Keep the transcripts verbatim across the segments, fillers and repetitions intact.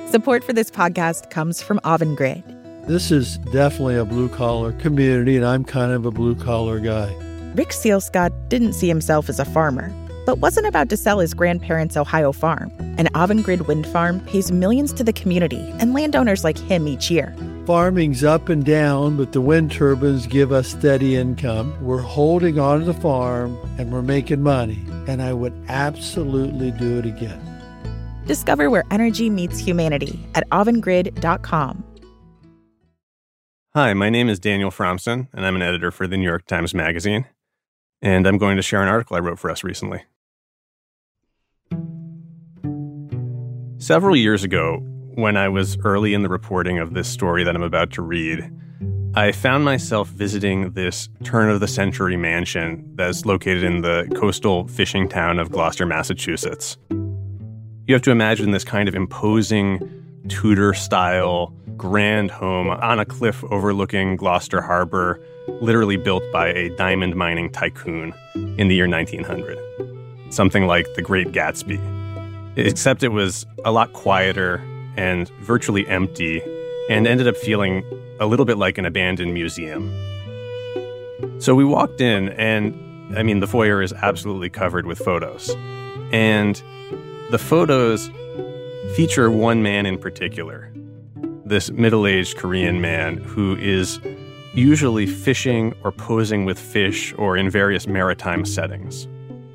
Support for this podcast comes from Avangrid. This is definitely a blue-collar community, and I'm kind of a blue-collar guy. Rick Sealscott didn't see himself as a farmer, but wasn't about to sell his grandparents' Ohio farm. An Avangrid wind farm pays millions to the community and landowners like him each year. Farming's up and down, but the wind turbines give us steady income. We're holding on to the farm, and we're making money, and I would absolutely do it again. Discover where energy meets humanity at avangrid dot com. Hi, my name is Daniel Fromson, and I'm an editor for the New York Times Magazine. And I'm going to share an article I wrote for us recently. Several years ago, when I was early in the reporting of this story that I'm about to read, I found myself visiting this turn-of-the-century mansion that's located in the coastal fishing town of Gloucester, Massachusetts. You have to imagine this kind of imposing Tudor-style grand home on a cliff overlooking Gloucester Harbor, literally built by a diamond mining tycoon in the year nineteen hundred. Something like The Great Gatsby. Except it was a lot quieter and virtually empty, and ended up feeling a little bit like an abandoned museum. So we walked in, and I mean, the foyer is absolutely covered with photos. And the photos feature one man in particular, this middle-aged Korean man who is usually fishing or posing with fish or in various maritime settings.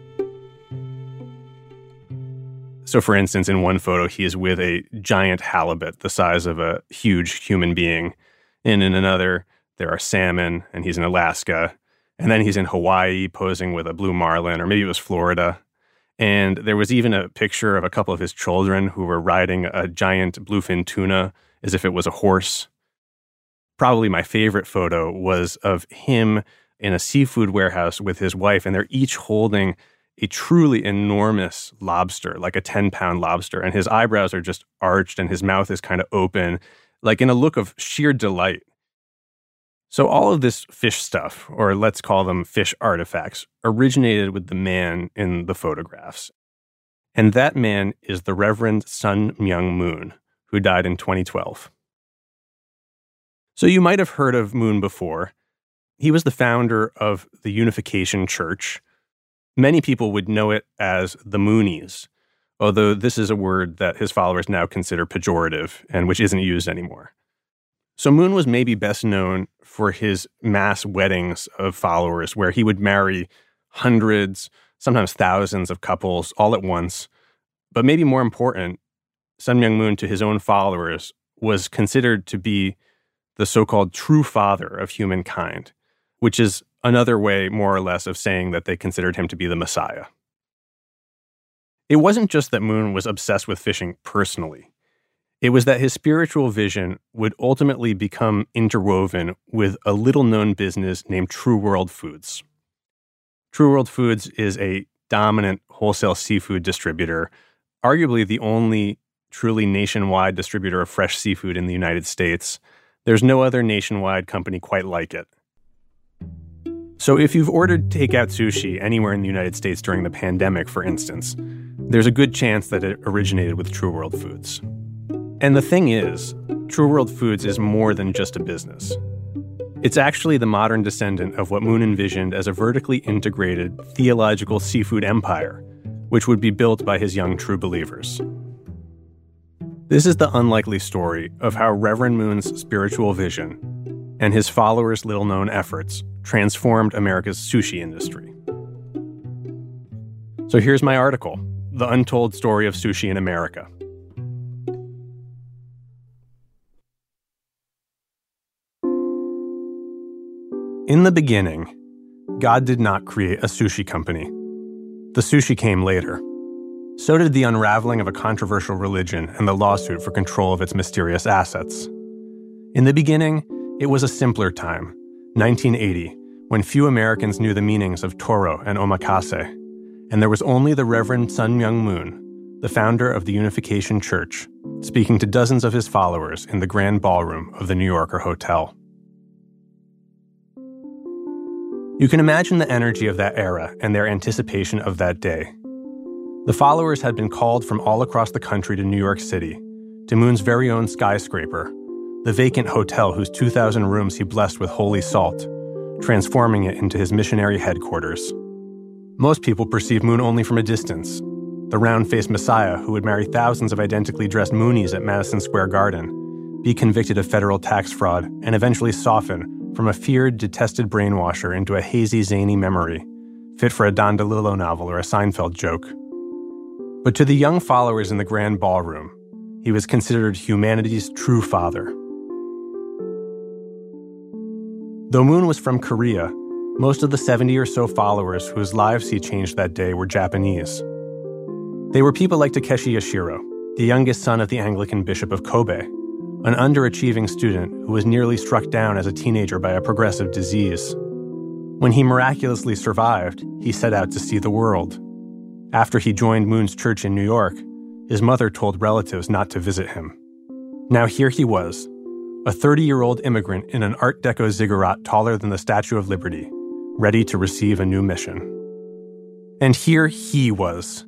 So, for instance, in one photo, he is with a giant halibut the size of a huge human being. And in another, there are salmon, and he's in Alaska. And then he's in Hawaii posing with a blue marlin, or maybe it was Florida. And there was even a picture of a couple of his children who were riding a giant bluefin tuna as if it was a horse. Probably my favorite photo was of him in a seafood warehouse with his wife, and they're each holding a truly enormous lobster, like a ten-pound lobster, and his eyebrows are just arched and his mouth is kind of open, like in a look of sheer delight. So all of this fish stuff, or let's call them fish artifacts, originated with the man in the photographs. And that man is the Reverend Sun Myung Moon, who died in twenty twelve. So you might have heard of Moon before. He was the founder of the Unification Church. Many people would know it as the Moonies, although this is a word that his followers now consider pejorative and which isn't used anymore. So Moon was maybe best known for his mass weddings of followers, where he would marry hundreds, sometimes thousands of couples all at once. But maybe more important, Sun Myung Moon to his own followers was considered to be the so-called true father of humankind, which is another way, more or less, of saying that they considered him to be the Messiah. It wasn't just that Moon was obsessed with fishing personally. It was that his spiritual vision would ultimately become interwoven with a little-known business named True World Foods. True World Foods is a dominant wholesale seafood distributor, arguably the only truly nationwide distributor of fresh seafood in the United States. There's no other nationwide company quite like it. So if you've ordered takeout sushi anywhere in the United States during the pandemic, for instance, there's a good chance that it originated with True World Foods. And the thing is, True World Foods is more than just a business. It's actually the modern descendant of what Moon envisioned as a vertically integrated theological seafood empire, which would be built by his young true believers. This is the unlikely story of how Reverend Moon's spiritual vision and his followers' little-known efforts transformed America's sushi industry. So here's my article, The Untold Story of Sushi in America. In the beginning, God did not create a sushi company. The sushi came later. So did the unraveling of a controversial religion and the lawsuit for control of its mysterious assets. In the beginning, it was a simpler time, nineteen eighty, when few Americans knew the meanings of toro and omakase, and there was only the Reverend Sun Myung Moon, the founder of the Unification Church, speaking to dozens of his followers in the grand ballroom of the New Yorker Hotel. You can imagine the energy of that era and their anticipation of that day. The followers had been called from all across the country to New York City to Moon's very own skyscraper, the vacant hotel whose two thousand rooms he blessed with holy salt, transforming it into his missionary headquarters. Most people perceive Moon only from a distance, the round-faced messiah who would marry thousands of identically dressed Moonies at Madison Square Garden, be convicted of federal tax fraud, and eventually soften from a feared, detested brainwasher into a hazy, zany memory, fit for a Don DeLillo novel or a Seinfeld joke. But to the young followers in the grand ballroom, he was considered humanity's true father. Though Moon was from Korea, most of the seventy or so followers whose lives he changed that day were Japanese. They were people like Takeshi Yashiro, the youngest son of the Anglican Bishop of Kobe, an underachieving student who was nearly struck down as a teenager by a progressive disease. When he miraculously survived, he set out to see the world. After he joined Moon's church in New York, his mother told relatives not to visit him. Now here he was, a thirty-year-old immigrant in an Art Deco ziggurat taller than the Statue of Liberty, ready to receive a new mission. And here he was.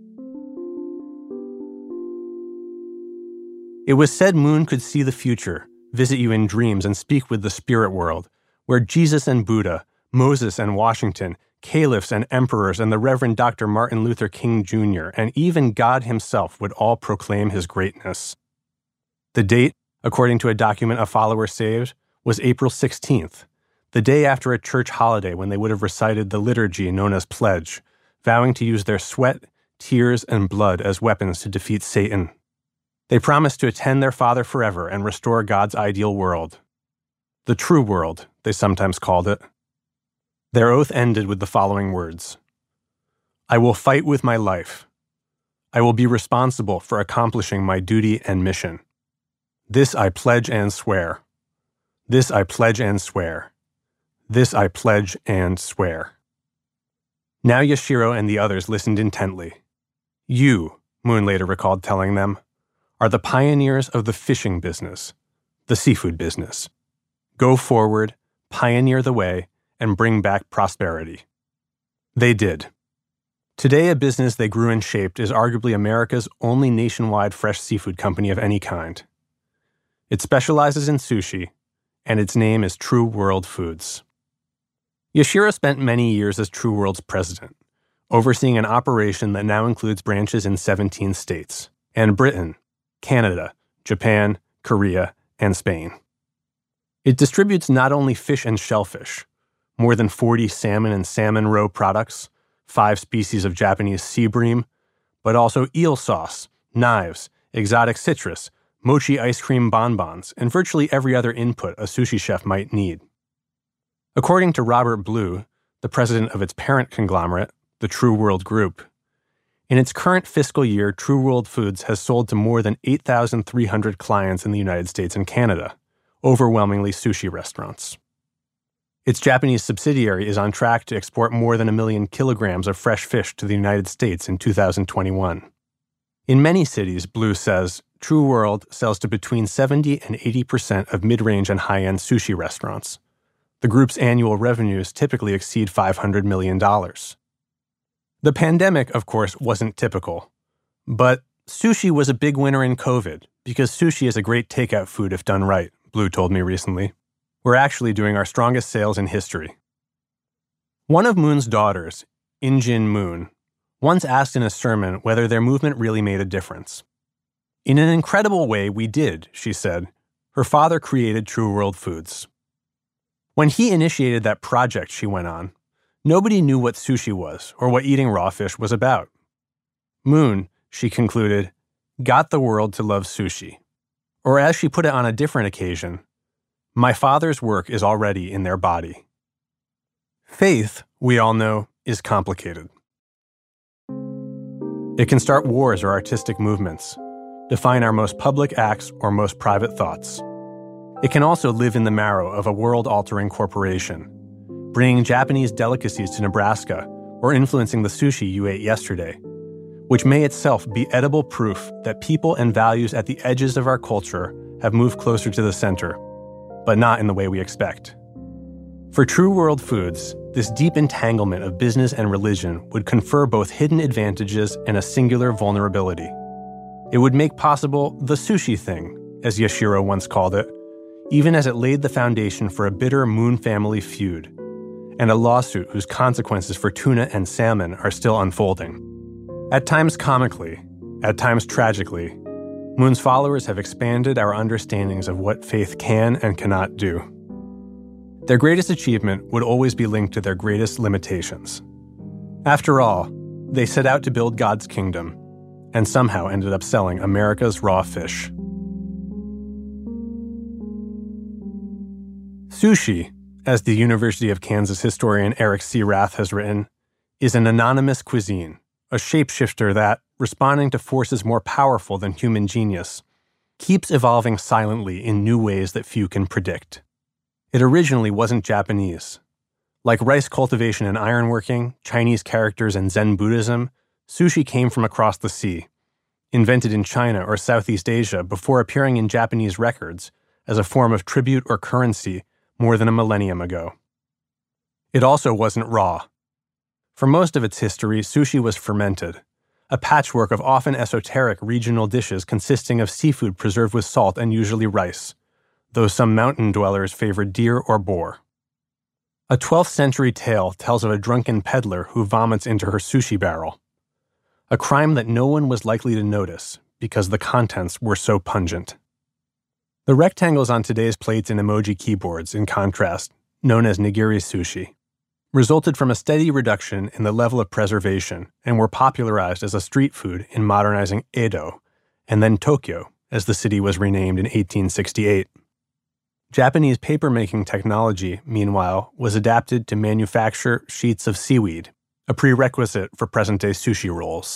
It was said Moon could see the future, visit you in dreams, and speak with the spirit world, where Jesus and Buddha, Moses and Washington, caliphs and emperors, and the Reverend Doctor Martin Luther King Junior, and even God himself would all proclaim his greatness. The date, according to a document a follower saved, was April sixteenth, the day after a church holiday when they would have recited the liturgy known as Pledge, vowing to use their sweat, tears, and blood as weapons to defeat Satan. They promised to attend their Father forever and restore God's ideal world. The true world, they sometimes called it. Their oath ended with the following words: I will fight with my life. I will be responsible for accomplishing my duty and mission. This I pledge and swear. This I pledge and swear. This I pledge and swear. Now Yashiro and the others listened intently. You, Moon later recalled telling them, are the pioneers of the fishing business, the seafood business. Go forward, pioneer the way, and bring back prosperity. They did. Today, a business they grew and shaped is arguably America's only nationwide fresh seafood company of any kind. It specializes in sushi, and its name is True World Foods. Yashiro spent many years as True World's president, overseeing an operation that now includes branches in seventeen states, and Britain, Canada, Japan, Korea, and Spain. It distributes not only fish and shellfish, more than forty salmon and salmon roe products, five species of Japanese sea bream, but also eel sauce, knives, exotic citrus, mochi ice cream bonbons, and virtually every other input a sushi chef might need. According to Robert Blue, the president of its parent conglomerate, the True World Group, in its current fiscal year, True World Foods has sold to more than eight thousand three hundred clients in the United States and Canada, overwhelmingly sushi restaurants. Its Japanese subsidiary is on track to export more than a million kilograms of fresh fish to the United States in two thousand twenty-one. In many cities, Blue says, True World sells to between seventy and eighty percent of mid-range and high-end sushi restaurants. The group's annual revenues typically exceed five hundred million dollars. The pandemic, of course, wasn't typical. But sushi was a big winner in COVID because sushi is a great takeout food if done right, Blue told me recently. We're actually doing our strongest sales in history. One of Moon's daughters, Injin Moon, once asked in a sermon whether their movement really made a difference. In an incredible way, we did, she said. Her father created True World Foods. When he initiated that project, she went on, nobody knew what sushi was or what eating raw fish was about. Moon, she concluded, got the world to love sushi. Or as she put it on a different occasion, my father's work is already in their body. Faith, we all know, is complicated. It can start wars or artistic movements, define our most public acts or most private thoughts. It can also live in the marrow of a world-altering corporation, bringing Japanese delicacies to Nebraska or influencing the sushi you ate yesterday, which may itself be edible proof that people and values at the edges of our culture have moved closer to the center, but not in the way we expect. For True World Foods, this deep entanglement of business and religion would confer both hidden advantages and a singular vulnerability. It would make possible the sushi thing, as Yashiro once called it, even as it laid the foundation for a bitter Moon family feud, and a lawsuit whose consequences for tuna and salmon are still unfolding. At times comically, at times tragically, Moon's followers have expanded our understandings of what faith can and cannot do. Their greatest achievement would always be linked to their greatest limitations. After all, they set out to build God's kingdom, and somehow ended up selling America's raw fish. Sushi, as the University of Kansas historian Eric C. Rath has written, is an anonymous cuisine, a shapeshifter that, responding to forces more powerful than human genius, keeps evolving silently in new ways that few can predict. It originally wasn't Japanese. Like rice cultivation and ironworking, Chinese characters and Zen Buddhism, sushi came from across the sea, invented in China or Southeast Asia before appearing in Japanese records as a form of tribute or currency more than a millennium ago. It also wasn't raw. For most of its history, sushi was fermented, a patchwork of often esoteric regional dishes consisting of seafood preserved with salt and usually rice, though some mountain dwellers favored deer or boar. A twelfth century tale tells of a drunken peddler who vomits into her sushi barrel, a crime that no one was likely to notice because the contents were so pungent. The rectangles on today's plates and emoji keyboards, in contrast, known as nigiri sushi, resulted from a steady reduction in the level of preservation and were popularized as a street food in modernizing Edo, and then Tokyo, as the city was renamed in eighteen sixty-eight. Japanese paper-making technology, meanwhile, was adapted to manufacture sheets of seaweed, a prerequisite for present-day sushi rolls.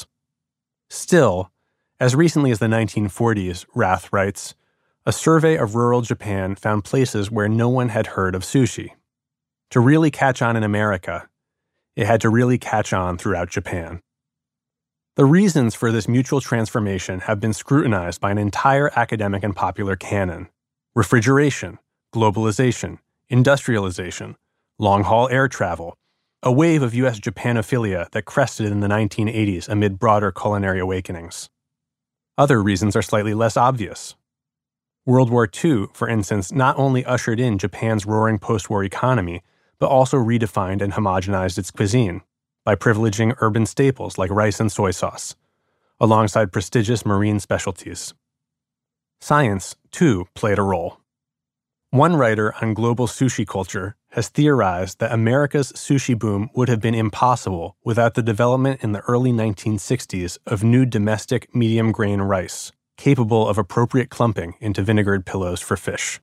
Still, as recently as the nineteen forties, Rath writes, a survey of rural Japan found places where no one had heard of sushi. To really catch on in America, it had to really catch on throughout Japan. The reasons for this mutual transformation have been scrutinized by an entire academic and popular canon: refrigeration, globalization, industrialization, long-haul air travel, a wave of U S Japanophilia that crested in the nineteen eighties amid broader culinary awakenings. Other reasons are slightly less obvious. World War Two, for instance, not only ushered in Japan's roaring post-war economy, but also redefined and homogenized its cuisine by privileging urban staples like rice and soy sauce, alongside prestigious marine specialties. Science, too, played a role. One writer on global sushi culture has theorized that America's sushi boom would have been impossible without the development in the early nineteen sixties of new domestic medium-grain rice, capable of appropriate clumping into vinegared pillows for fish.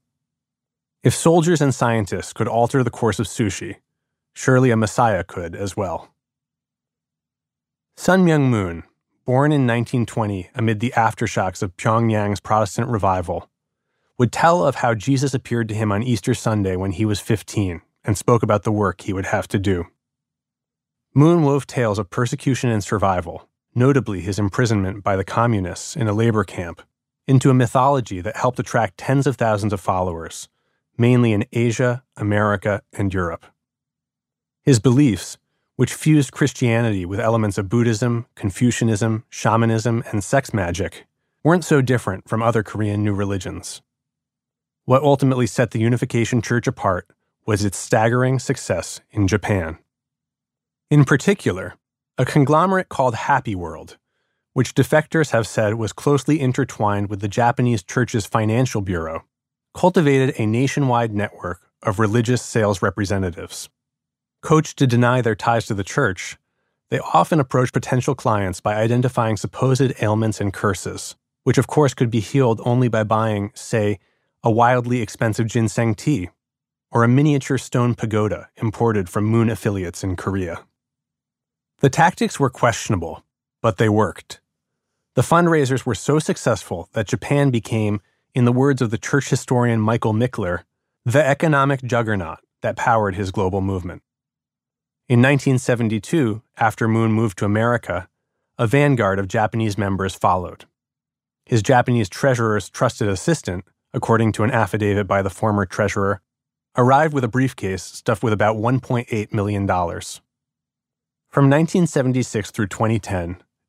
If soldiers and scientists could alter the course of sushi, surely a messiah could as well. Sun Myung Moon, born in nineteen twenty amid the aftershocks of Pyongyang's Protestant revival, would tell of how Jesus appeared to him on Easter Sunday when he was fifteen and spoke about the work he would have to do. Moon wove tales of persecution and survival, notably his imprisonment by the communists in a labor camp, into a mythology that helped attract tens of thousands of followers, mainly in Asia, America, and Europe. His beliefs, which fused Christianity with elements of Buddhism, Confucianism, shamanism, and sex magic, weren't so different from other Korean new religions. What ultimately set the Unification Church apart was its staggering success in Japan. In particular, a conglomerate called Happy World, which defectors have said was closely intertwined with the Japanese church's financial bureau, cultivated a nationwide network of religious sales representatives. Coached to deny their ties to the church, they often approached potential clients by identifying supposed ailments and curses, which of course could be healed only by buying, say, a wildly expensive ginseng tea, or a miniature stone pagoda imported from Moon affiliates in Korea. The tactics were questionable, but they worked. The fundraisers were so successful that Japan became, in the words of the church historian Michael Mickler, the economic juggernaut that powered his global movement. In nineteen seventy-two, after Moon moved to America, a vanguard of Japanese members followed. His Japanese treasurer's trusted assistant, according to an affidavit by the former treasurer, arrived with a briefcase stuffed with about one point eight million dollars. From nineteen seventy-six through twenty ten,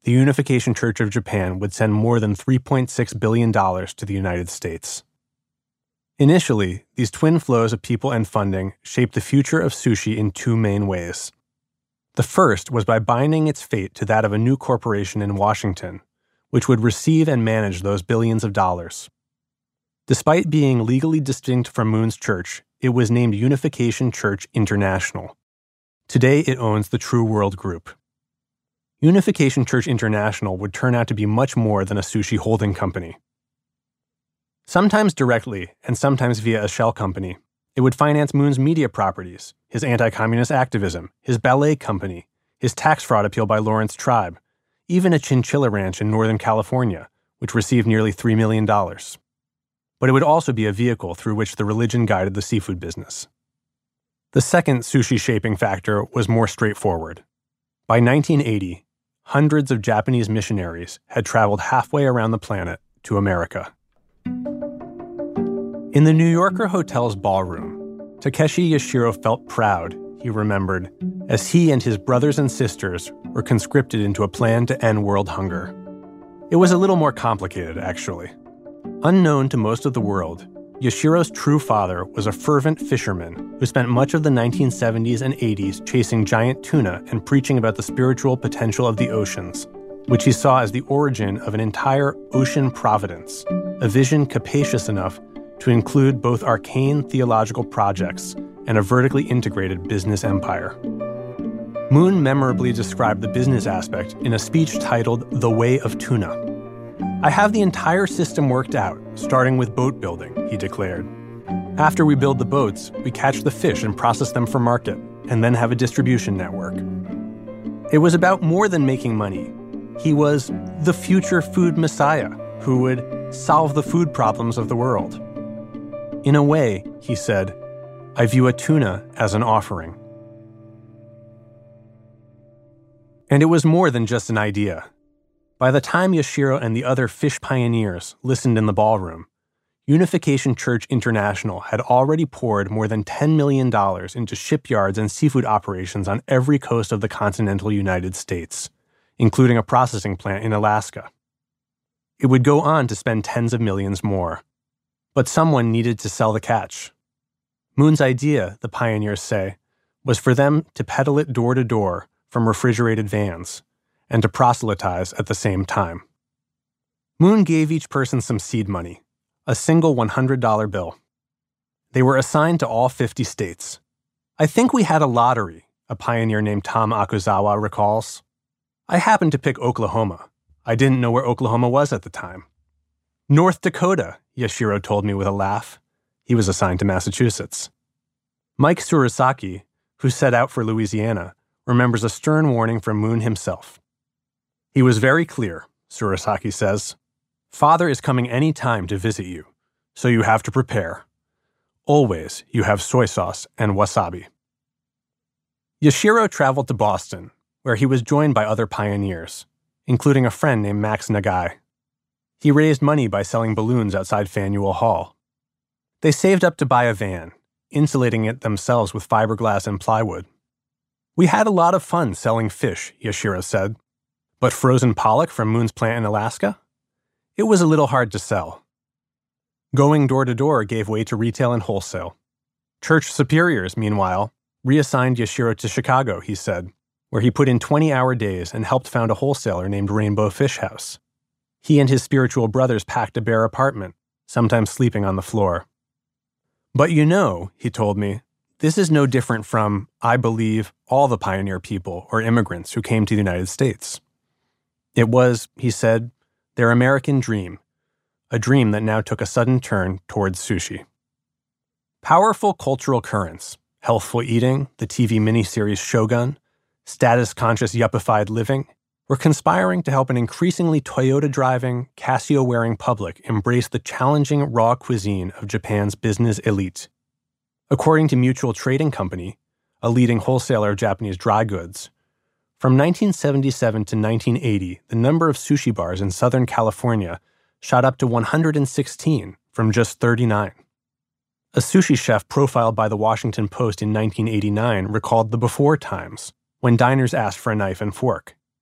the Unification Church of Japan would send more than three point six billion dollars to the United States. Initially, these twin flows of people and funding shaped the future of sushi in two main ways. The first was by binding its fate to that of a new corporation in Washington, which would receive and manage those billions of dollars. Despite being legally distinct from Moon's church, it was named Unification Church International. Today, it owns the True World Group. Unification Church International would turn out to be much more than a sushi holding company. Sometimes directly, and sometimes via a shell company, it would finance Moon's media properties, his anti-communist activism, his ballet company, his tax fraud appeal by Lawrence Tribe, even a chinchilla ranch in Northern California, which received nearly three million dollars. But it would also be a vehicle through which the religion guided the seafood business. The second sushi-shaping factor was more straightforward. By nineteen eighty, hundreds of Japanese missionaries had traveled halfway around the planet to America. In the New Yorker Hotel's ballroom, Takeshi Yashiro felt proud, he remembered, as he and his brothers and sisters were conscripted into a plan to end world hunger. It was a little more complicated, actually. Unknown to most of the world, Yashiro's true father was a fervent fisherman who spent much of the nineteen seventies and eighties chasing giant tuna and preaching about the spiritual potential of the oceans, which he saw as the origin of an entire ocean providence, a vision capacious enough to include both arcane theological projects and a vertically integrated business empire. Moon memorably described the business aspect in a speech titled The Way of Tuna. "I have the entire system worked out, starting with boat building," he declared. "After we build the boats, we catch the fish and process them for market, and then have a distribution network." It was about more than making money. He was the future food messiah who would solve the food problems of the world. "In a way," he said, "I view a tuna as an offering." And it was more than just an idea. By the time Yashiro and the other fish pioneers listened in the ballroom, Unification Church International had already poured more than ten million dollars into shipyards and seafood operations on every coast of the continental United States, including a processing plant in Alaska. It would go on to spend tens of millions more. But someone needed to sell the catch. Moon's idea, the pioneers say, was for them to peddle it door to door from refrigerated vans, and to proselytize at the same time. Moon gave each person some seed money, a single one hundred dollar bill. They were assigned to all fifty states. "I think we had a lottery," a pioneer named Tom Akuzawa recalls. "I happened to pick Oklahoma. I didn't know where Oklahoma was at the time." "North Dakota," Yashiro told me with a laugh. He was assigned to Massachusetts. Mike Surasaki, who set out for Louisiana, remembers a stern warning from Moon himself. "He was very clear," Surasaki says. "Father is coming any time to visit you, so you have to prepare. Always you have soy sauce and wasabi." Yashiro traveled to Boston, where he was joined by other pioneers, including a friend named Max Nagai. He raised money by selling balloons outside Faneuil Hall. They saved up to buy a van, insulating it themselves with fiberglass and plywood. "We had a lot of fun selling fish," Yashiro said. "But frozen pollock from Moon's plant in Alaska? It was a little hard to sell." Going door to door gave way to retail and wholesale. Church superiors, meanwhile, reassigned Yashiro to Chicago, he said, where he put in twenty-hour days and helped found a wholesaler named Rainbow Fish House. He and his spiritual brothers packed a bare apartment, sometimes sleeping on the floor. "But you know," he told me, "this is no different from, I believe, all the pioneer people or immigrants who came to the United States. It was," he said, "their American dream, a dream that now took a sudden turn towards sushi." Powerful cultural currents, healthful eating, the T V miniseries Shogun, status-conscious yuppified living, were conspiring to help an increasingly Toyota-driving, Casio-wearing public embrace the challenging raw cuisine of Japan's business elite. According to Mutual Trading Company, a leading wholesaler of Japanese dry goods, from nineteen seventy-seven to nineteen eighty, the number of sushi bars in Southern California shot up to one hundred sixteen from just thirty-nine. A sushi chef profiled by the Washington Post in nineteen eighty-nine recalled the before times, when diners asked for a knife and fork.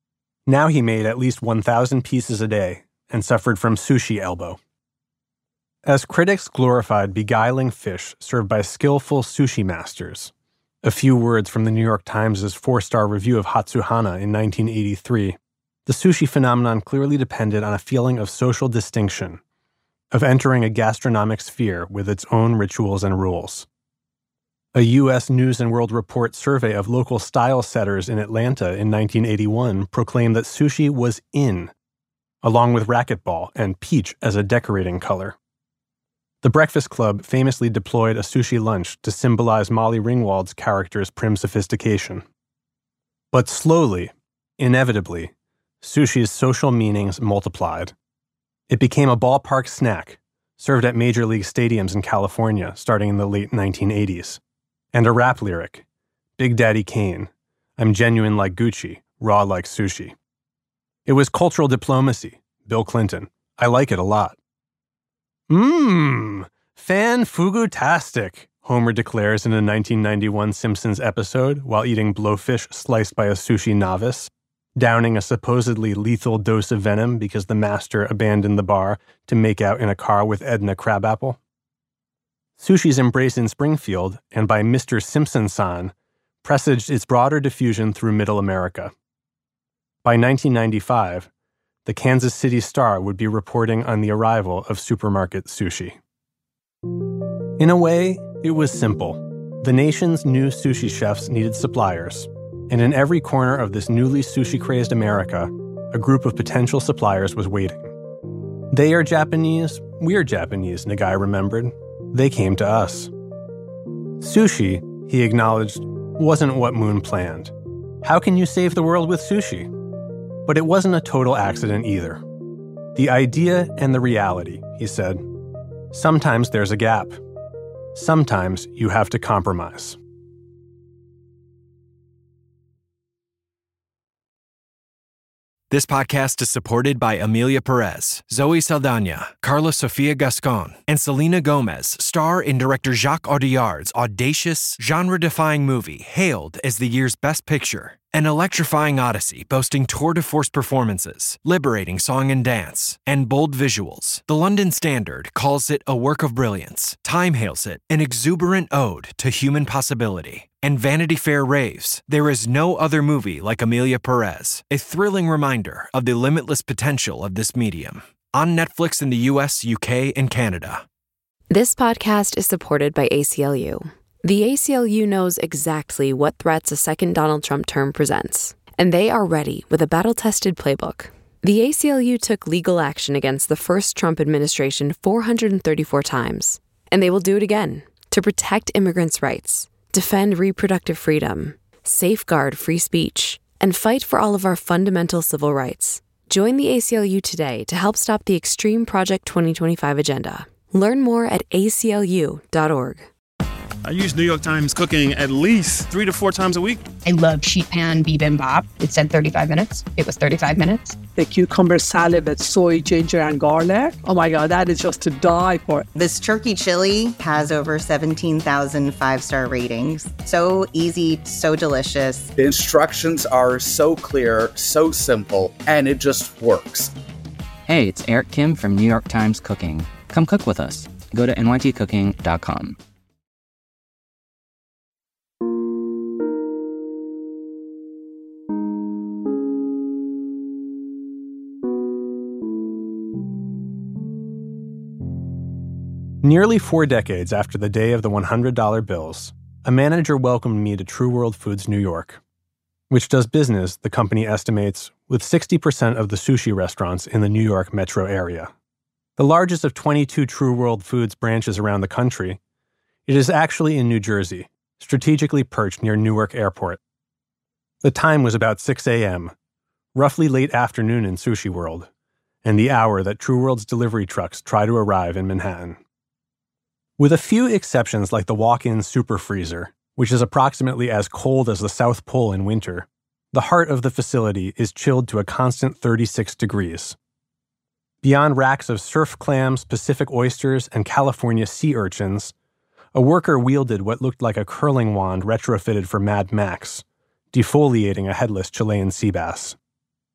Now he made at least one thousand pieces a day and suffered from sushi elbow. As critics glorified beguiling fish served by skillful sushi masters, a few words from the New York Times' four-star review of Hatsuhana in nineteen eighty-three, the sushi phenomenon clearly depended on a feeling of social distinction, of entering a gastronomic sphere with its own rituals and rules. A U S News and World Report survey of local style setters in Atlanta in nineteen eighty-one proclaimed that sushi was in, along with racquetball and peach as a decorating color. The Breakfast Club famously deployed a sushi lunch to symbolize Molly Ringwald's character's prim sophistication. But slowly, inevitably, sushi's social meanings multiplied. It became a ballpark snack, served at major league stadiums in California starting in the late nineteen eighties, and a rap lyric, Big Daddy Kane, I'm genuine like Gucci, raw like sushi. It was cultural diplomacy, Bill Clinton. I like it a lot. Mmm, fan-fugu-tastic, Homer declares in a nineteen ninety-one Simpsons episode while eating blowfish sliced by a sushi novice, downing a supposedly lethal dose of venom because the master abandoned the bar to make out in a car with Edna Crabapple. Sushi's embrace in Springfield, and by Mister Simpson-san, presaged its broader diffusion through Middle America. By nineteen ninety-five, the Kansas City Star would be reporting on the arrival of supermarket sushi. In a way, it was simple. The nation's new sushi chefs needed suppliers, and in every corner of this newly sushi-crazed America, a group of potential suppliers was waiting. They are Japanese, we're Japanese, Nagai remembered. They came to us. Sushi, he acknowledged, wasn't what Moon planned. How can you save the world with sushi? But it wasn't a total accident either. The idea and the reality, he said. Sometimes there's a gap. Sometimes you have to compromise. This podcast is supported by Amelia Perez, Zoe Saldana, Carla Sofia Gascon, and Selena Gomez, star in director Jacques Audiard's audacious, genre-defying movie hailed as the year's best picture. An electrifying odyssey boasting tour-de-force performances, liberating song and dance, and bold visuals. The London Standard calls it a work of brilliance. Time hails it an exuberant ode to human possibility. And Vanity Fair raves, there is no other movie like Amelia Perez, a thrilling reminder of the limitless potential of this medium. On Netflix in the U S, U K, and Canada. This podcast is supported by A C L U. The A C L U knows exactly what threats a second Donald Trump term presents, and they are ready with a battle-tested playbook. The A C L U took legal action against the first Trump administration four hundred thirty-four times, and they will do it again to protect immigrants' rights, defend reproductive freedom, safeguard free speech, and fight for all of our fundamental civil rights. Join the A C L U today to help stop the Extreme Project twenty twenty-five agenda. Learn more at A C L U dot org. I use New York Times Cooking at least three to four times a week. I love sheet pan bibimbap. It said thirty-five minutes. It was thirty-five minutes. The cucumber salad with soy, ginger, and garlic. Oh my God, that is just to die for. This turkey chili has over seventeen thousand five-star ratings. So easy, so delicious. The instructions are so clear, so simple, and it just works. Hey, it's Eric Kim from New York Times Cooking. Come cook with us. Go to N Y T cooking dot com. Nearly four decades after the day of the one hundred dollar bills, a manager welcomed me to True World Foods New York, which does business, the company estimates, with sixty percent of the sushi restaurants in the New York metro area. The largest of twenty-two True World Foods branches around the country, it is actually in New Jersey, strategically perched near Newark Airport. The time was about six a.m., roughly late afternoon in Sushi World, and the hour that True World's delivery trucks try to arrive in Manhattan. With a few exceptions like the walk-in super freezer, which is approximately as cold as the South Pole in winter, the heart of the facility is chilled to a constant thirty-six degrees. Beyond racks of surf clams, Pacific oysters, and California sea urchins, a worker wielded what looked like a curling wand retrofitted for Mad Max, defoliating a headless Chilean sea bass.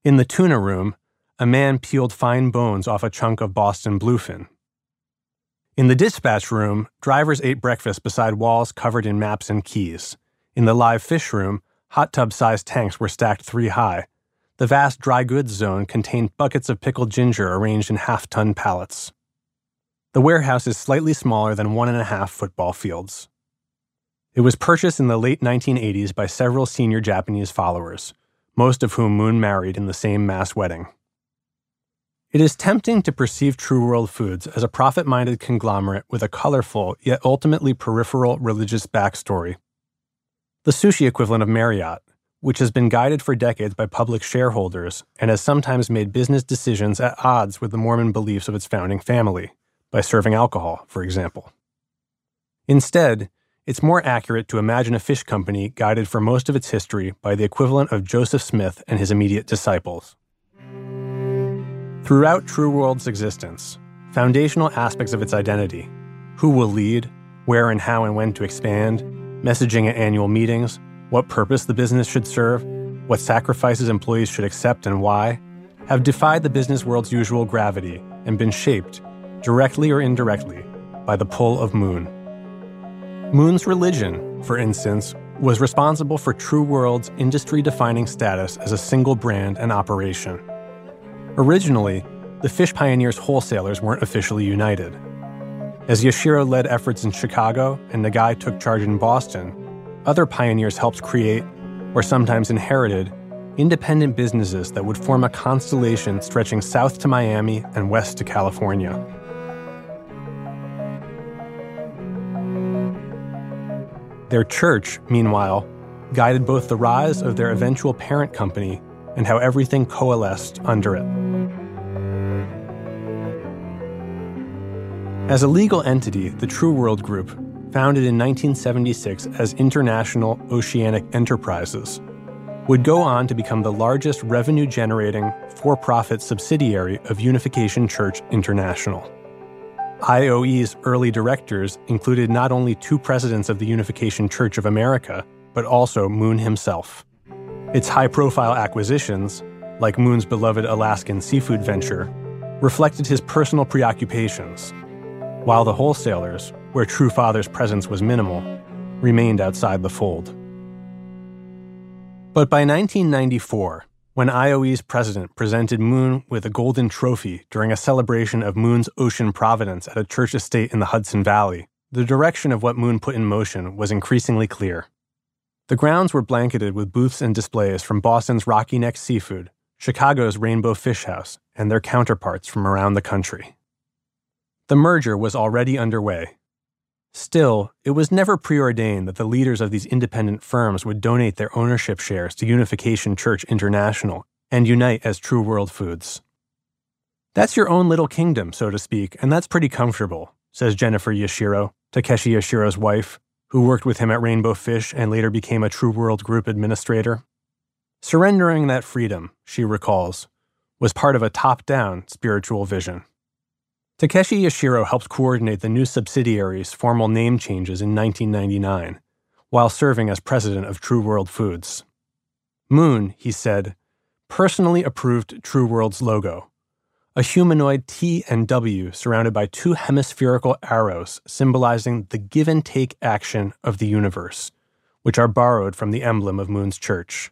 In the tuna room, a man peeled fine bones off a chunk of Boston bluefin. In the dispatch room, drivers ate breakfast beside walls covered in maps and keys. In the live fish room, hot tub-sized tanks were stacked three high. The vast dry goods zone contained buckets of pickled ginger arranged in half-ton pallets. The warehouse is slightly smaller than one and a half football fields. It was purchased in the late nineteen eighties by several senior Japanese followers, most of whom Moon married in the same mass wedding. It is tempting to perceive True World Foods as a profit-minded conglomerate with a colorful yet ultimately peripheral religious backstory. The sushi equivalent of Marriott, which has been guided for decades by public shareholders and has sometimes made business decisions at odds with the Mormon beliefs of its founding family, by serving alcohol, for example. Instead, it's more accurate to imagine a fish company guided for most of its history by the equivalent of Joseph Smith and his immediate disciples. Throughout True World's existence, foundational aspects of its identity, who will lead, where and how and when to expand, messaging at annual meetings, what purpose the business should serve, what sacrifices employees should accept and why, have defied the business world's usual gravity and been shaped, directly or indirectly, by the pull of Moon. Moon's religion, for instance, was responsible for True World's industry-defining status as a single brand and operation. Originally, the Fish Pioneers wholesalers weren't officially united. As Yashiro led efforts in Chicago and Nagai took charge in Boston, other pioneers helped create, or sometimes inherited, independent businesses that would form a constellation stretching south to Miami and west to California. Their church, meanwhile, guided both the rise of their eventual parent company and how everything coalesced under it. As a legal entity, the True World Group, founded in nineteen seventy-six as International Oceanic Enterprises, would go on to become the largest revenue-generating, for-profit subsidiary of Unification Church International. I O E's early directors included not only two presidents of the Unification Church of America, but also Moon himself. Its high-profile acquisitions, like Moon's beloved Alaskan seafood venture, reflected his personal preoccupations, while the wholesalers, where True Father's presence was minimal, remained outside the fold. But by nineteen ninety-four, when I O E's president presented Moon with a golden trophy during a celebration of Moon's ocean providence at a church estate in the Hudson Valley, the direction of what Moon put in motion was increasingly clear. The grounds were blanketed with booths and displays from Boston's Rocky Neck Seafood, Chicago's Rainbow Fish House, and their counterparts from around the country. The merger was already underway. Still, it was never preordained that the leaders of these independent firms would donate their ownership shares to Unification Church International and unite as True World Foods. That's your own little kingdom, so to speak, and that's pretty comfortable, says Jennifer Yashiro, Takeshi Yashiro's wife, who worked with him at Rainbow Fish and later became a True World Group administrator. Surrendering that freedom, she recalls, was part of a top-down spiritual vision. Takeshi Yashiro helped coordinate the new subsidiary's formal name changes in nineteen ninety-nine, while serving as president of True World Foods. Moon, he said, personally approved True World's logo, a humanoid T and W surrounded by two hemispherical arrows symbolizing the give-and-take action of the universe, which are borrowed from the emblem of Moon's church.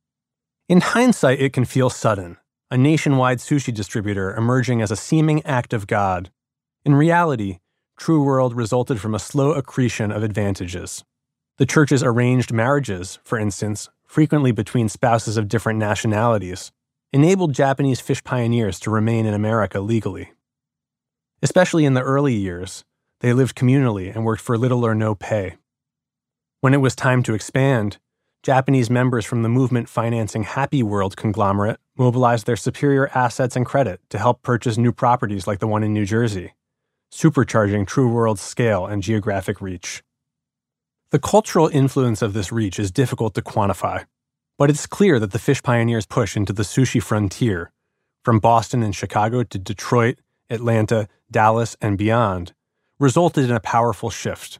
In hindsight, it can feel sudden, a nationwide sushi distributor emerging as a seeming act of God. In reality, True World resulted from a slow accretion of advantages. The church's arranged marriages, for instance, frequently between spouses of different nationalities, enabled Japanese fish pioneers to remain in America legally. Especially in the early years, they lived communally and worked for little or no pay. When it was time to expand, Japanese members from the movement financing Happy World conglomerate mobilized their superior assets and credit to help purchase new properties like the one in New Jersey, supercharging True World's scale and geographic reach. The cultural influence of this reach is difficult to quantify, but it's clear that the fish pioneers' push into the sushi frontier, from Boston and Chicago to Detroit, Atlanta, Dallas, and beyond, resulted in a powerful shift.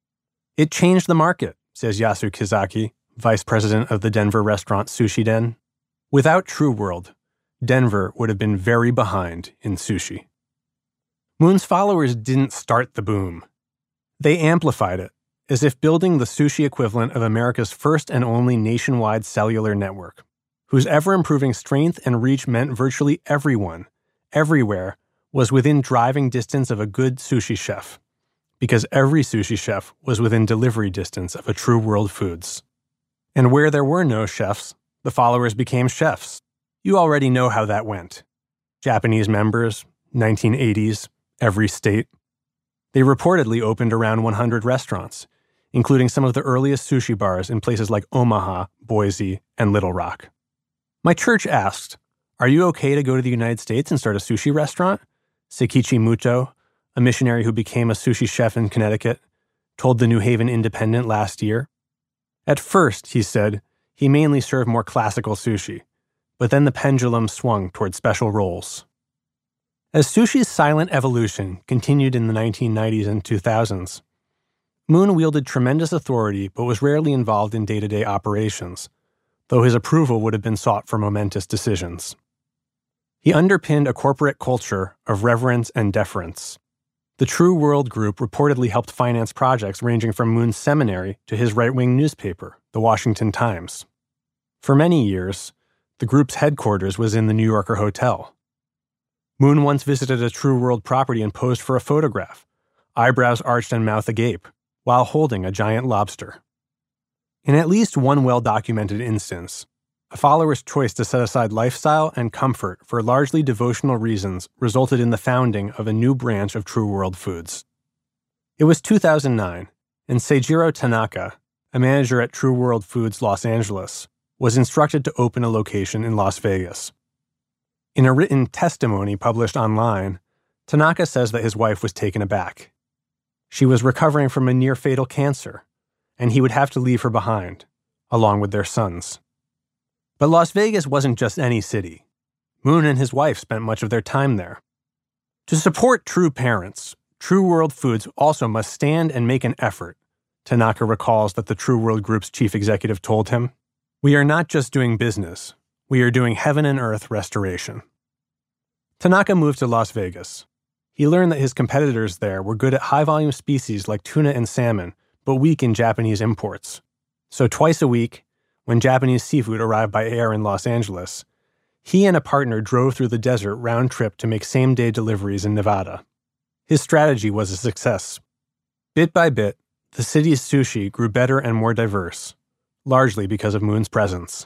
It changed the market, says Yasu Kizaki, vice president of the Denver restaurant Sushi Den. Without True World, Denver would have been very behind in sushi. Moon's followers didn't start the boom. They amplified it, as if building the sushi equivalent of America's first and only nationwide cellular network, whose ever-improving strength and reach meant virtually everyone, everywhere, was within driving distance of a good sushi chef, because every sushi chef was within delivery distance of a True World Foods. And where there were no chefs, the followers became chefs. You already know how that went. Japanese members, nineteen eighties, every state. They reportedly opened around one hundred restaurants, including some of the earliest sushi bars in places like Omaha, Boise, and Little Rock. My church asked, "Are you okay to go to the United States and start a sushi restaurant?" Seikichi Muto, a missionary who became a sushi chef in Connecticut, told the New Haven Independent last year. At first, he said, he mainly served more classical sushi, but then the pendulum swung toward special rolls. As sushi's silent evolution continued in the nineteen nineties and two thousands, Moon wielded tremendous authority but was rarely involved in day-to-day operations, though his approval would have been sought for momentous decisions. He underpinned a corporate culture of reverence and deference. The True World Group reportedly helped finance projects ranging from Moon's seminary to his right-wing newspaper, The Washington Times. For many years, the group's headquarters was in the New Yorker Hotel. Moon once visited a True World property and posed for a photograph, eyebrows arched and mouth agape, while holding a giant lobster. In at least one well-documented instance, a follower's choice to set aside lifestyle and comfort for largely devotional reasons resulted in the founding of a new branch of True World Foods. It was two thousand nine, and Seijiro Tanaka, a manager at True World Foods Los Angeles, was instructed to open a location in Las Vegas. In a written testimony published online, Tanaka says that his wife was taken aback. She was recovering from a near-fatal cancer, and he would have to leave her behind, along with their sons. But Las Vegas wasn't just any city. Moon and his wife spent much of their time there. To support true parents, True World Foods also must stand and make an effort, Tanaka recalls that the True World Group's chief executive told him. "We are not just doing business. We are doing heaven and earth restoration." Tanaka moved to Las Vegas. He learned that his competitors there were good at high-volume species like tuna and salmon, but weak in Japanese imports. So twice a week, when Japanese seafood arrived by air in Los Angeles, he and a partner drove through the desert round trip to make same-day deliveries in Nevada. His strategy was a success. Bit by bit, the city's sushi grew better and more diverse, largely because of Moon's presence.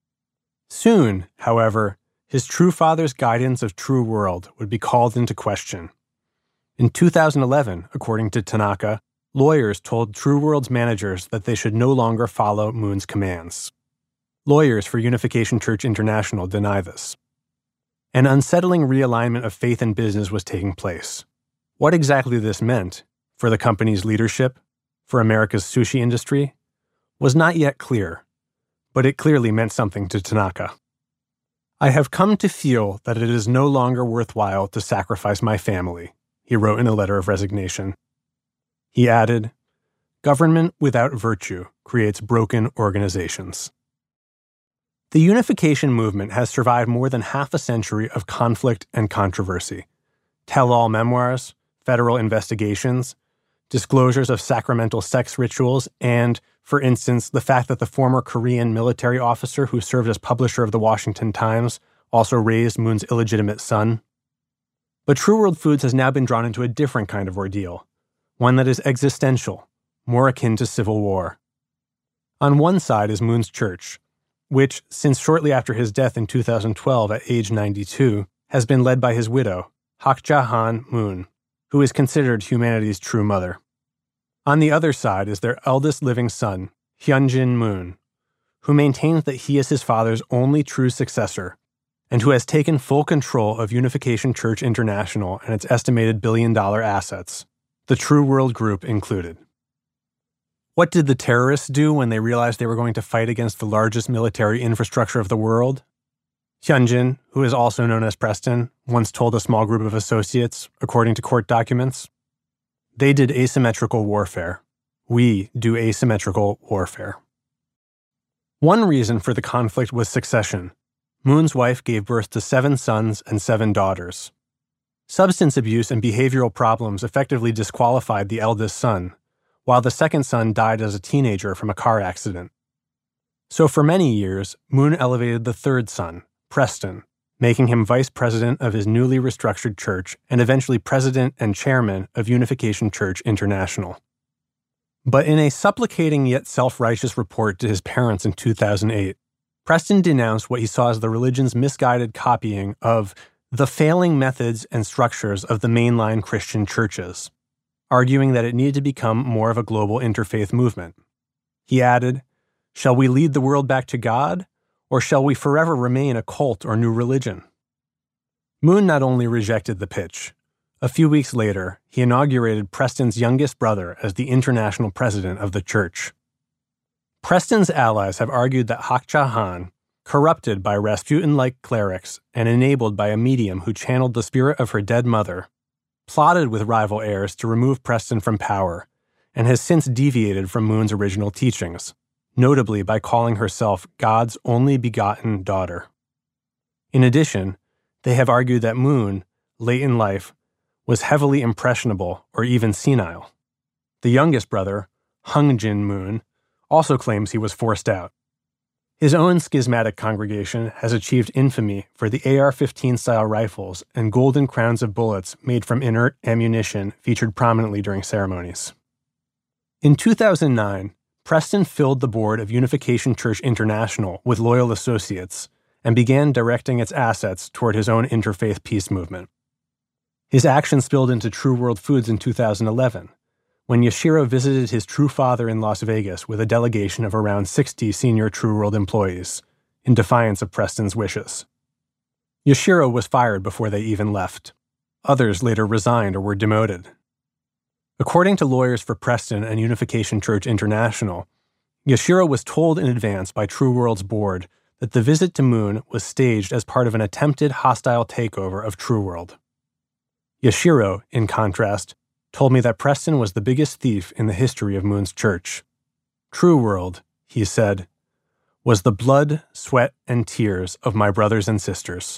Soon, however, his true father's guidance of True World would be called into question. In two thousand eleven, according to Tanaka, lawyers told True World's managers that they should no longer follow Moon's commands. Lawyers for Unification Church International deny this. An unsettling realignment of faith and business was taking place. What exactly this meant for the company's leadership, for America's sushi industry, was not yet clear, but it clearly meant something to Tanaka. "I have come to feel that it is no longer worthwhile to sacrifice my family," he wrote in a letter of resignation. He added, "Government without virtue creates broken organizations." The unification movement has survived more than half a century of conflict and controversy. Tell-all memoirs, federal investigations, disclosures of sacramental sex rituals, and, for instance, the fact that the former Korean military officer who served as publisher of the Washington Times also raised Moon's illegitimate son. But True World Foods has now been drawn into a different kind of ordeal, one that is existential, more akin to civil war. On one side is Moon's church, which, since shortly after his death in two thousand twelve at age ninety-two, has been led by his widow, Hak Ja-han Moon, who is considered humanity's true mother. On the other side is their eldest living son, Hyunjin Moon, who maintains that he is his father's only true successor, and who has taken full control of Unification Church International and its estimated billion-dollar assets, the True World Group included. What did the terrorists do when they realized they were going to fight against the largest military infrastructure of the world? Hyunjin, who is also known as Preston, once told a small group of associates, according to court documents, "They did asymmetrical warfare. We do asymmetrical warfare." One reason for the conflict was succession. Moon's wife gave birth to seven sons and seven daughters. Substance abuse and behavioral problems effectively disqualified the eldest son, while the second son died as a teenager from a car accident. So for many years, Moon elevated the third son, Preston, making him vice president of his newly restructured church and eventually president and chairman of Unification Church International. But in a supplicating yet self-righteous report to his parents in two thousand eight, Preston denounced what he saw as the religion's misguided copying of the failing methods and structures of the mainline Christian churches, arguing that it needed to become more of a global interfaith movement. He added, "Shall we lead the world back to God, or shall we forever remain a cult or new religion?" Moon not only rejected the pitch. A few weeks later, he inaugurated Preston's youngest brother as the international president of the church. Preston's allies have argued that Hak Ja Han, corrupted by Rasputin-like clerics and enabled by a medium who channeled the spirit of her dead mother, plotted with rival heirs to remove Preston from power, and has since deviated from Moon's original teachings, notably by calling herself God's only begotten daughter. In addition, they have argued that Moon, late in life, was heavily impressionable or even senile. The youngest brother, Hung Jin Moon, also claims he was forced out. His own schismatic congregation has achieved infamy for the A R fifteen style rifles and golden crowns of bullets made from inert ammunition featured prominently during ceremonies. In two thousand nine, Preston filled the board of Unification Church International with loyal associates and began directing its assets toward his own interfaith peace movement. His action spilled into True World Foods in two thousand eleven, when Yashiro visited his true father in Las Vegas with a delegation of around sixty senior True World employees, in defiance of Preston's wishes. Yashiro was fired before they even left. Others later resigned or were demoted. According to lawyers for Preston and Unification Church International, Yashiro was told in advance by True World's board that the visit to Moon was staged as part of an attempted hostile takeover of True World. Yashiro, in contrast, told me that Preston was the biggest thief in the history of Moon's church. True World, he said, was the blood, sweat, and tears of my brothers and sisters.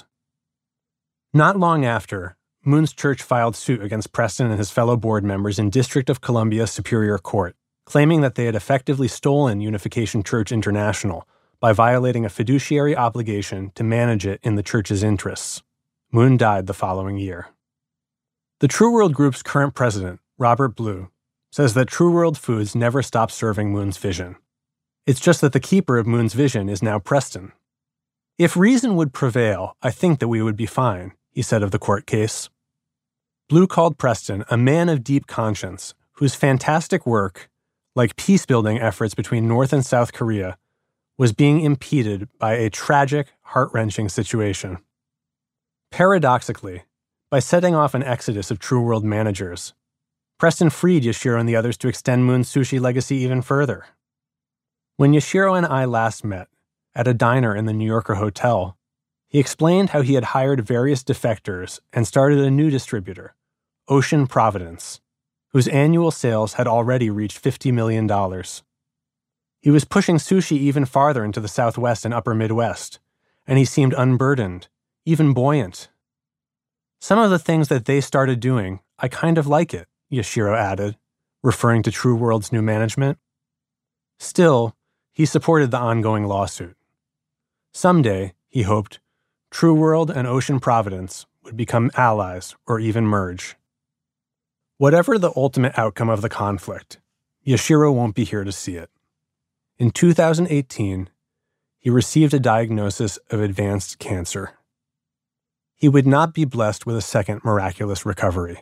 Not long after, Moon's church filed suit against Preston and his fellow board members in District of Columbia Superior Court, claiming that they had effectively stolen Unification Church International by violating a fiduciary obligation to manage it in the church's interests. Moon died the following year. The True World Group's current president, Robert Blue, says that True World Foods never stopped serving Moon's vision. It's just that the keeper of Moon's vision is now Preston. If reason would prevail, I think that we would be fine, he said of the court case. Blue called Preston a man of deep conscience, whose fantastic work, like peace-building efforts between North and South Korea, was being impeded by a tragic, heart-wrenching situation. Paradoxically, by setting off an exodus of True World managers, Preston freed Yashiro and the others to extend Moon's sushi legacy even further. When Yashiro and I last met, at a diner in the New Yorker hotel, he explained how he had hired various defectors and started a new distributor, Ocean Providence, whose annual sales had already reached fifty million dollars. He was pushing sushi even farther into the Southwest and Upper Midwest, and he seemed unburdened, even buoyant. Some of the things that they started doing, I kind of like it, Yashiro added, referring to True World's new management. Still, he supported the ongoing lawsuit. Someday, he hoped, True World and Ocean Providence would become allies or even merge. Whatever the ultimate outcome of the conflict, Yashiro won't be here to see it. In two thousand eighteen, he received a diagnosis of advanced cancer. He would not be blessed with a second miraculous recovery.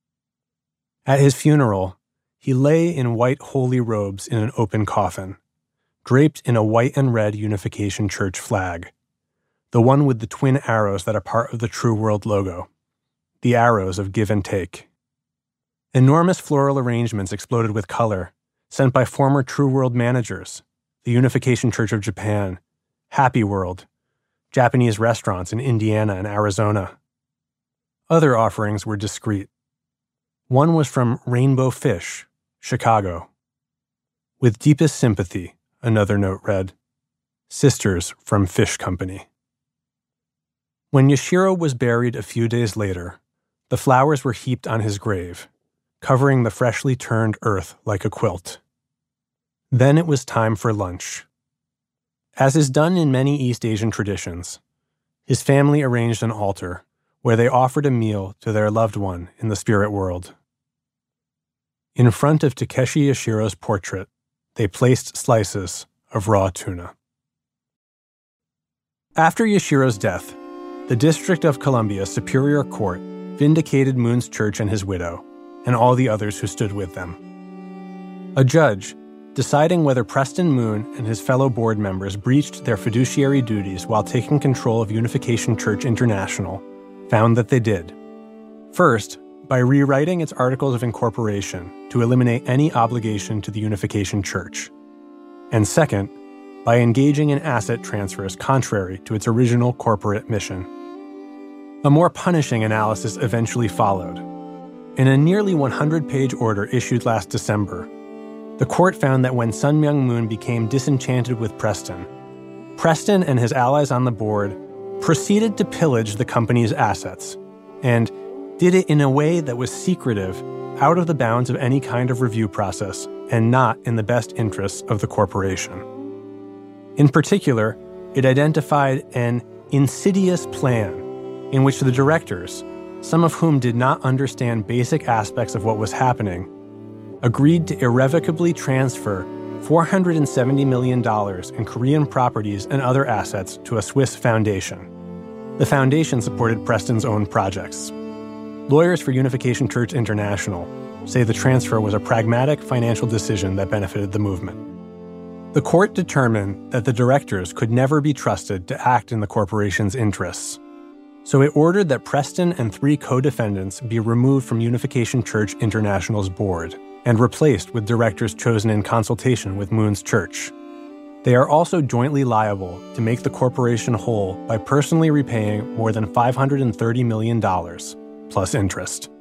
At his funeral, he lay in white holy robes in an open coffin, draped in a white and red Unification Church flag, the one with the twin arrows that are part of the True World logo, the arrows of give and take. Enormous floral arrangements exploded with color, sent by former True World managers, the Unification Church of Japan, Happy World, Japanese restaurants in Indiana and Arizona. Other offerings were discreet. One was from Rainbow Fish, Chicago. With deepest sympathy, another note read, Sisters from Fish Company. When Yashiro was buried a few days later, the flowers were heaped on his grave, covering the freshly turned earth like a quilt. Then it was time for lunch. As is done in many East Asian traditions, his family arranged an altar where they offered a meal to their loved one in the spirit world. In front of Takeshi Yashiro's portrait, they placed slices of raw tuna. After Yashiro's death, the District of Columbia Superior Court vindicated Moon's church and his widow, and all the others who stood with them. A judge, deciding whether Preston Moon and his fellow board members breached their fiduciary duties while taking control of Unification Church International, found that they did. First, by rewriting its Articles of Incorporation to eliminate any obligation to the Unification Church. And second, by engaging in asset transfers contrary to its original corporate mission. A more punishing analysis eventually followed. In a nearly one hundred page order issued last December, the court found that when Sun Myung Moon became disenchanted with Preston, Preston and his allies on the board proceeded to pillage the company's assets, and did it in a way that was secretive, out of the bounds of any kind of review process, and not in the best interests of the corporation. In particular, it identified an insidious plan in which the directors, some of whom did not understand basic aspects of what was happening, agreed to irrevocably transfer four hundred seventy million dollars in Korean properties and other assets to a Swiss foundation. The foundation supported Preston's own projects. Lawyers for Unification Church International say the transfer was a pragmatic financial decision that benefited the movement. The court determined that the directors could never be trusted to act in the corporation's interests. So it ordered that Preston and three co-defendants be removed from Unification Church International's board and replaced with directors chosen in consultation with Moon's church. They are also jointly liable to make the corporation whole by personally repaying more than five hundred thirty million dollars, plus interest.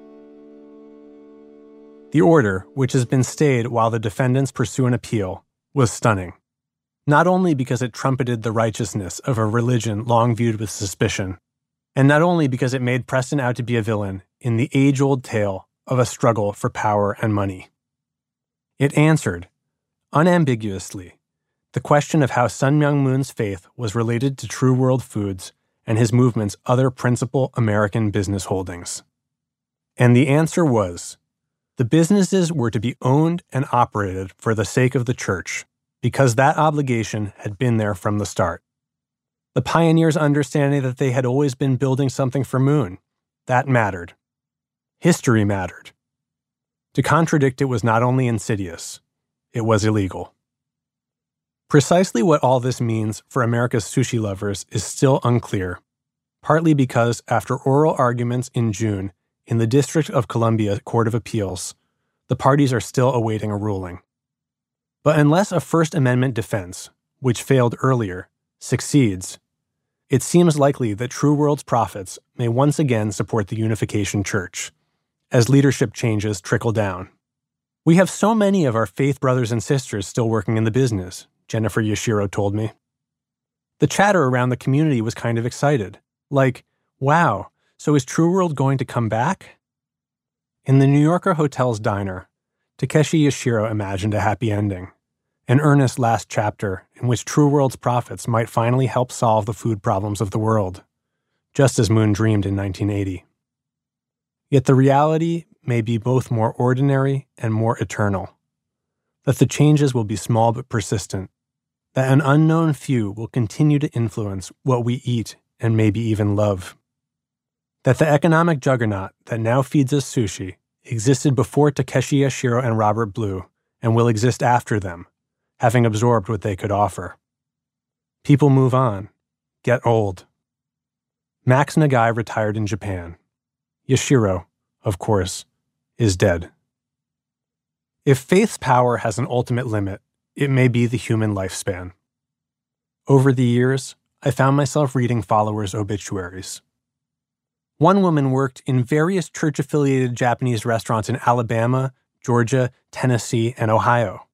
The order, which has been stayed while the defendants pursue an appeal, was stunning. Not only because it trumpeted the righteousness of a religion long viewed with suspicion, and not only because it made Preston out to be a villain in the age-old tale of a struggle for power and money. It answered, unambiguously, the question of how Sun Myung Moon's faith was related to True World Foods and his movement's other principal American business holdings. And the answer was, the businesses were to be owned and operated for the sake of the church, because that obligation had been there from the start. The pioneers' understanding that they had always been building something for Moon, that mattered. History mattered. To contradict it was not only insidious, it was illegal. Precisely what all this means for America's sushi lovers is still unclear, partly because after oral arguments in June in the District of Columbia Court of Appeals, the parties are still awaiting a ruling. But unless a First Amendment defense, which failed earlier, succeeds, it seems likely that True World's profits may once again support the Unification Church, as leadership changes trickle down. We have so many of our faith brothers and sisters still working in the business, Jennifer Yashiro told me. The chatter around the community was kind of excited, like, wow, so is True World going to come back? In the New Yorker Hotel's diner, Takeshi Yashiro imagined a happy ending, an earnest last chapter in which True World's profits might finally help solve the food problems of the world, just as Moon dreamed in nineteen eighty. Yet the reality may be both more ordinary and more eternal, that the changes will be small but persistent, that an unknown few will continue to influence what we eat and maybe even love, that the economic juggernaut that now feeds us sushi existed before Takeshi Yashiro and Robert Blue and will exist after them, having absorbed what they could offer. People move on, get old. Max Nagai retired in Japan. Yashiro, of course, is dead. If faith's power has an ultimate limit, it may be the human lifespan. Over the years, I found myself reading followers' obituaries. One woman worked in various church-affiliated Japanese restaurants in Alabama, Georgia, Tennessee, and Ohio.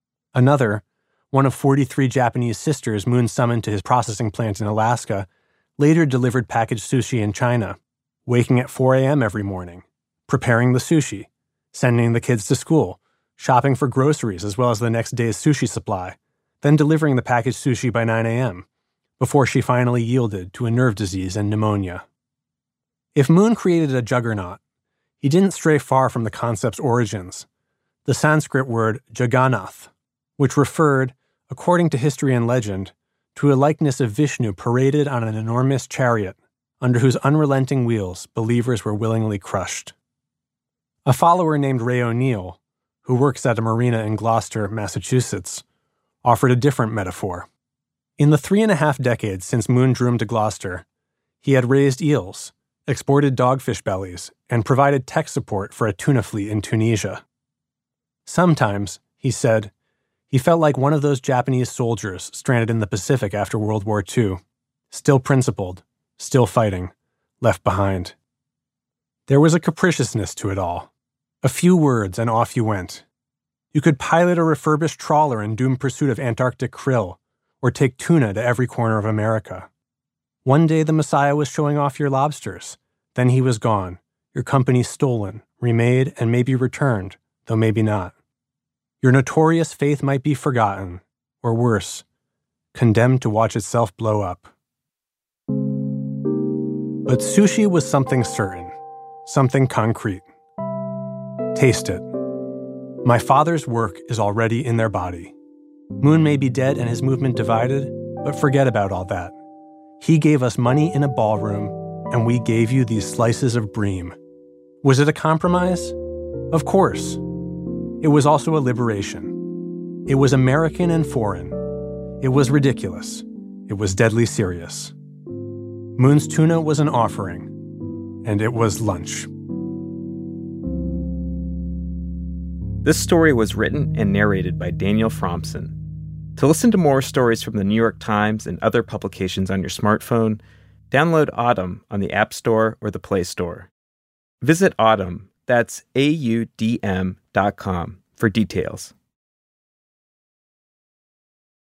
Another, one of forty-three Japanese sisters Moon summoned to his processing plant in Alaska, later delivered packaged sushi in China, waking at four a.m. every morning, preparing the sushi, sending the kids to school, shopping for groceries as well as the next day's sushi supply, then delivering the packaged sushi by nine a.m., before she finally yielded to a nerve disease and pneumonia. If Moon created a juggernaut, he didn't stray far from the concept's origins, the Sanskrit word Jagannath, which referred, according to history and legend, to a likeness of Vishnu paraded on an enormous chariot, under whose unrelenting wheels believers were willingly crushed. A follower named Ray O'Neill, who works at a marina in Gloucester, Massachusetts, offered a different metaphor. In the three and a half decades since Moon drew him to Gloucester, he had raised eels, exported dogfish bellies, and provided tech support for a tuna fleet in Tunisia. Sometimes, he said, he felt like one of those Japanese soldiers stranded in the Pacific after World War Two, still principled, still fighting, left behind. There was a capriciousness to it all. A few words and off you went. You could pilot a refurbished trawler in doomed pursuit of Antarctic krill, or take tuna to every corner of America. One day the Messiah was showing off your lobsters. Then he was gone, your company stolen, remade, and maybe returned, though maybe not. Your notorious faith might be forgotten, or worse, condemned to watch itself blow up. But sushi was something certain, something concrete. Taste it. My father's work is already in their body. Moon may be dead and his movement divided, but forget about all that. He gave us money in a ballroom, and we gave you these slices of bream. Was it a compromise? Of course. It was also a liberation. It was American and foreign. It was ridiculous. It was deadly serious. Moon's tuna was an offering, and it was lunch. This story was written and narrated by Daniel Fromson. To listen to more stories from the New York Times and other publications on your smartphone, download Audm on the App Store or the Play Store. Visit Audm, that's A U D M dot com, for details.